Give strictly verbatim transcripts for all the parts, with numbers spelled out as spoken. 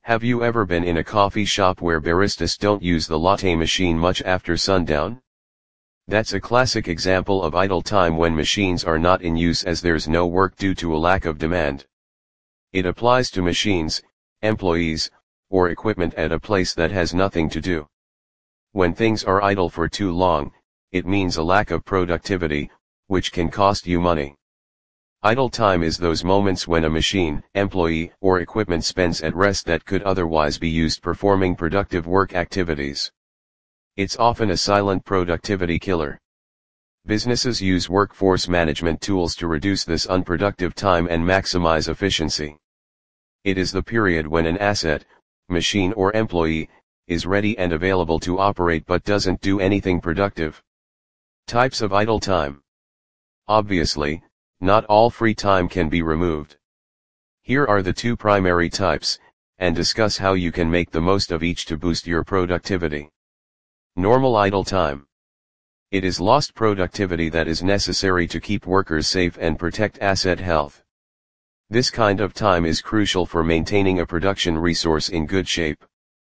Have you ever been in a coffee shop where baristas don't use the latte machine much after sundown? That's a classic example of idle time when machines are not in use as there's no work due to a lack of demand. It applies to machines, employees, or equipment at a place that has nothing to do. When things are idle for too long, it means a lack of productivity, which can cost you money. Idle time is those moments when a machine, employee, or equipment spends at rest that could otherwise be used performing productive work activities. It's often a silent productivity killer. Businesses use workforce management tools to reduce this unproductive time and maximize efficiency. It is the period when an asset, machine or employee, is ready and available to operate but doesn't do anything productive. Types of idle time. Obviously, not all free time can be removed. Here are the two primary types, and discuss how you can make the most of each to boost your productivity. Normal idle time. It is lost productivity that is necessary to keep workers safe and protect asset health. This kind of time is crucial for maintaining a production resource in good shape.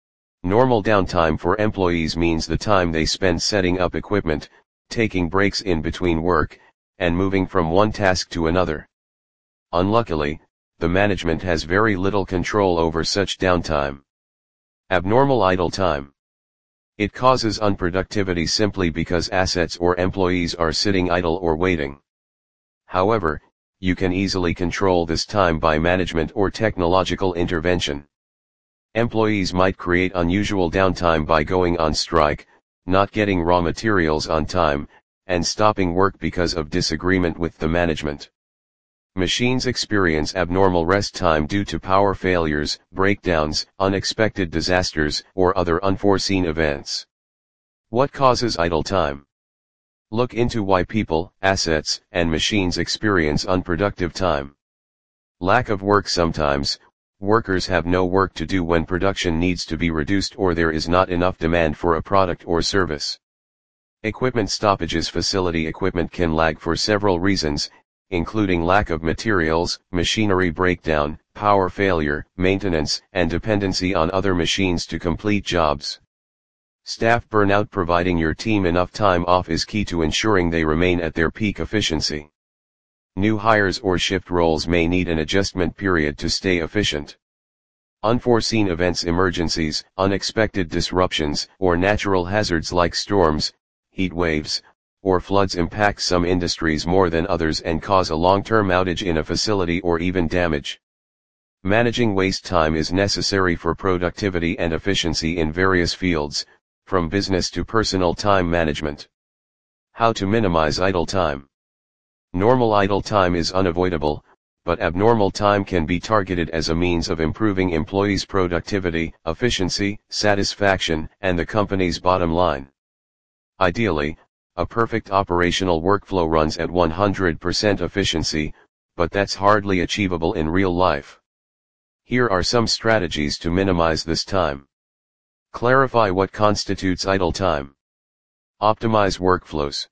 Normal downtime for employees means the time they spend setting up equipment, taking breaks in between work, and moving from one task to another. Unluckily, the management has very little control over such downtime. Abnormal idle time. It causes unproductivity simply because assets or employees are sitting idle or waiting. However, you can easily control this time by management or technological intervention. Employees might create unusual downtime by going on strike, not getting raw materials on time, and stopping work because of disagreement with the management. Machines experience abnormal rest time due to power failures, breakdowns, unexpected disasters, or other unforeseen events. What causes idle time? Look into why people, assets, and machines experience unproductive time. Lack of work. Sometimes, workers have no work to do when production needs to be reduced or there is not enough demand for a product or service. Equipment stoppages. Facility equipment can lag for several reasons, including lack of materials, machinery breakdown, power failure, maintenance, and dependency on other machines to complete jobs. Staff burnout. Providing your team enough time off is key to ensuring they remain at their peak efficiency. New hires or shift roles may need an adjustment period to stay efficient. Unforeseen events. Emergencies, unexpected disruptions, or natural hazards like storms, heat waves, or floods impact some industries more than others and cause a long-term outage in a facility or even damage. Managing waste time is necessary for productivity and efficiency in various fields, from business to personal time management. How to minimize idle time. Normal idle time is unavoidable, but abnormal time can be targeted as a means of improving employees' productivity, efficiency, satisfaction, and the company's bottom line. Ideally, a perfect operational workflow runs at one hundred percent efficiency, but that's hardly achievable in real life. Here are some strategies to minimize this time. Clarify what constitutes idle time. Optimize workflows.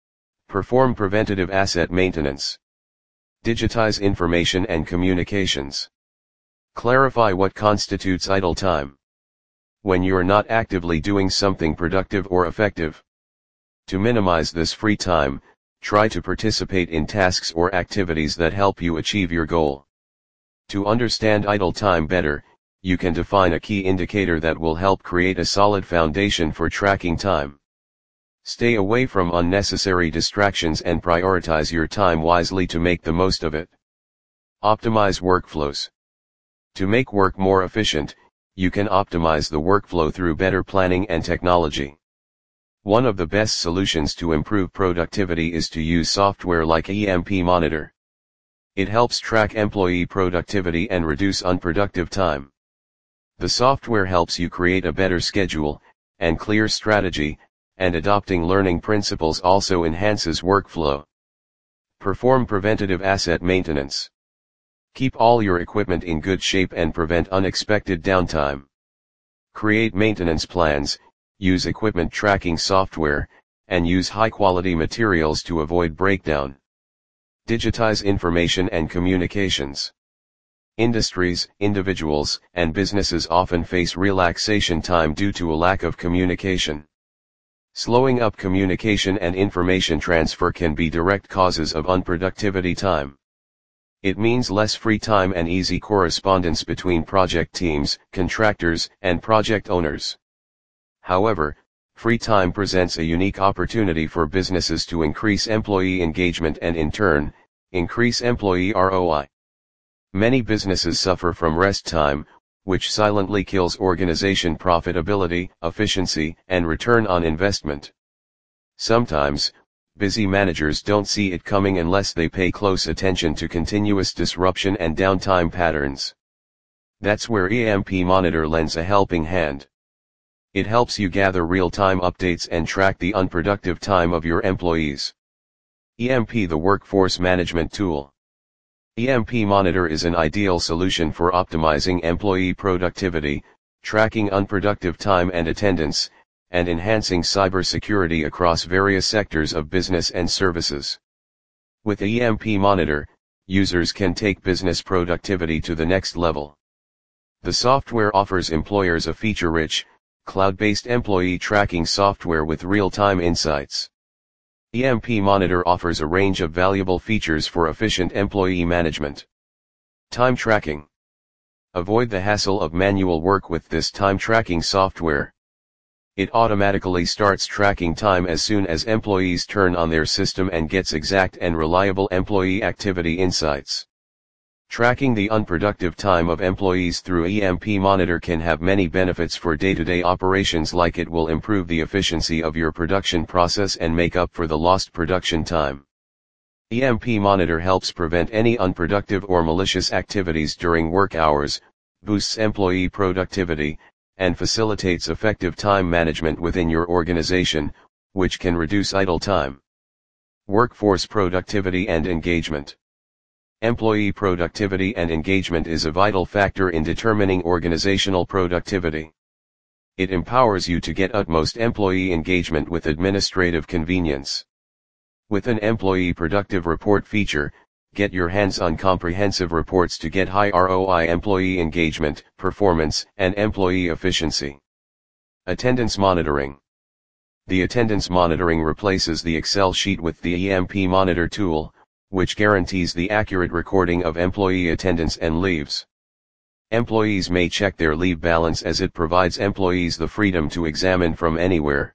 Perform preventative asset maintenance. Digitize information and communications. Clarify what constitutes idle time. When you're not actively doing something productive or effective. To minimize this free time, try to participate in tasks or activities that help you achieve your goal. To understand idle time better, you can define a key indicator that will help create a solid foundation for tracking time. Stay away from unnecessary distractions and prioritize your time wisely to make the most of it. Optimize workflows. To make work more efficient, you can optimize the workflow through better planning and technology. One of the best solutions to improve productivity is to use software like E M P Monitor. It helps track employee productivity and reduce unproductive time. The software helps you create a better schedule and clear strategy, and adopting learning principles also enhances workflow. Perform preventative asset maintenance. Keep all your equipment in good shape and prevent unexpected downtime. Create maintenance plans, use equipment tracking software, and use high-quality materials to avoid breakdown. Digitize information and communications. Industries, individuals, and businesses often face relaxation time due to a lack of communication. Slowing up communication and information transfer can be direct causes of unproductivity time. It means less free time and easy correspondence between project teams, contractors, and project owners. However, free time presents a unique opportunity for businesses to increase employee engagement and in turn, increase employee R O I. Many businesses suffer from rest time, which silently kills organization profitability, efficiency, and return on investment. Sometimes, busy managers don't see it coming unless they pay close attention to continuous disruption and downtime patterns. That's where E M P Monitor lends a helping hand. It helps you gather real-time updates and track the unproductive time of your employees. E M P, the workforce management tool. E M P Monitor is an ideal solution for optimizing employee productivity, tracking unproductive time and attendance, and enhancing cybersecurity across various sectors of business and services. With E M P Monitor, users can take business productivity to the next level. The software offers employers a feature-rich, cloud-based employee tracking software with real-time insights. E M P Monitor offers a range of valuable features for efficient employee management. Time tracking. Avoid the hassle of manual work with this time tracking software. It automatically starts tracking time as soon as employees turn on their system and gets exact and reliable employee activity insights. Tracking the unproductive time of employees through E M P Monitor can have many benefits for day-to-day operations, like it will improve the efficiency of your production process and make up for the lost production time. E M P Monitor helps prevent any unproductive or malicious activities during work hours, boosts employee productivity, and facilitates effective time management within your organization, which can reduce idle time. Workforce productivity and engagement. Employee productivity and engagement is a vital factor in determining organizational productivity. It empowers you to get utmost employee engagement with administrative convenience. With an Employee Productive Report feature, get your hands on comprehensive reports to get high R O I employee engagement, performance, and employee efficiency. Attendance monitoring. The attendance monitoring replaces the Excel sheet with the E M P Monitor tool, which guarantees the accurate recording of employee attendance and leaves. Employees may check their leave balance as it provides employees the freedom to examine from anywhere.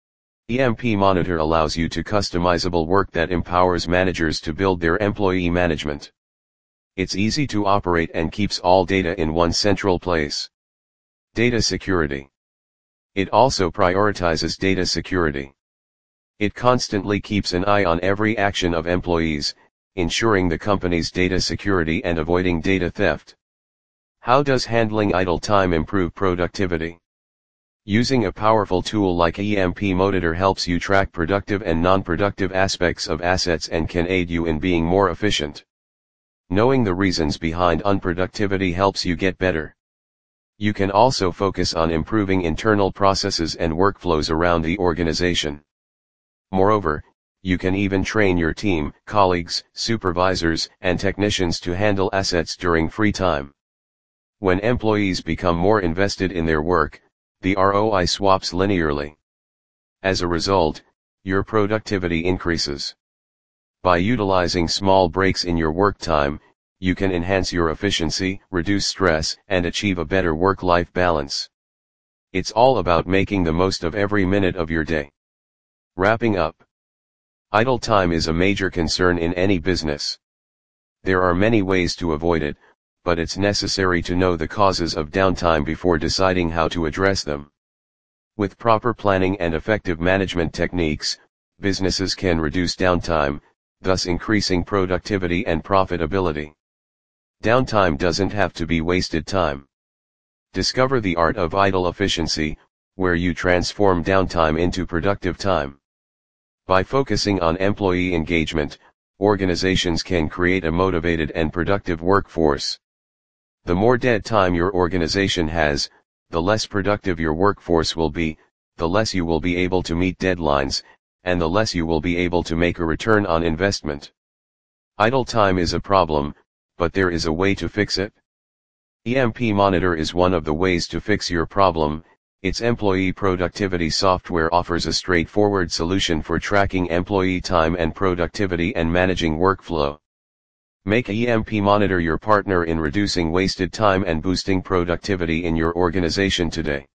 E M P Monitor allows you to customizable work that empowers managers to build their employee management. It's easy to operate and keeps all data in one central place. Data security. It also prioritizes data security. It constantly keeps an eye on every action of employees, ensuring the company's data security and avoiding data theft. How does handling idle time improve productivity? Using a powerful tool like E M P Monitor helps you track productive and non-productive aspects of assets and can aid you in being more efficient. Knowing the reasons behind unproductivity helps you get better. You can also focus on improving internal processes and workflows around the organization. Moreover, you can even train your team, colleagues, supervisors, and technicians to handle assets during free time. When employees become more invested in their work, the R O I swaps linearly. As a result, your productivity increases. By utilizing small breaks in your work time, you can enhance your efficiency, reduce stress, and achieve a better work-life balance. It's all about making the most of every minute of your day. Wrapping up. Idle time is a major concern in any business. There are many ways to avoid it, but it's necessary to know the causes of downtime before deciding how to address them. With proper planning and effective management techniques, businesses can reduce downtime, thus increasing productivity and profitability. Downtime doesn't have to be wasted time. Discover the art of idle efficiency, where you transform downtime into productive time. By focusing on employee engagement, organizations can create a motivated and productive workforce. The more dead time your organization has, the less productive your workforce will be, the less you will be able to meet deadlines, and the less you will be able to make a return on investment. Idle time is a problem, but there is a way to fix it. E M P Monitor is one of the ways to fix your problem. Its employee productivity software offers a straightforward solution for tracking employee time and productivity and managing workflow. Make E M P Monitor your partner in reducing wasted time and boosting productivity in your organization today.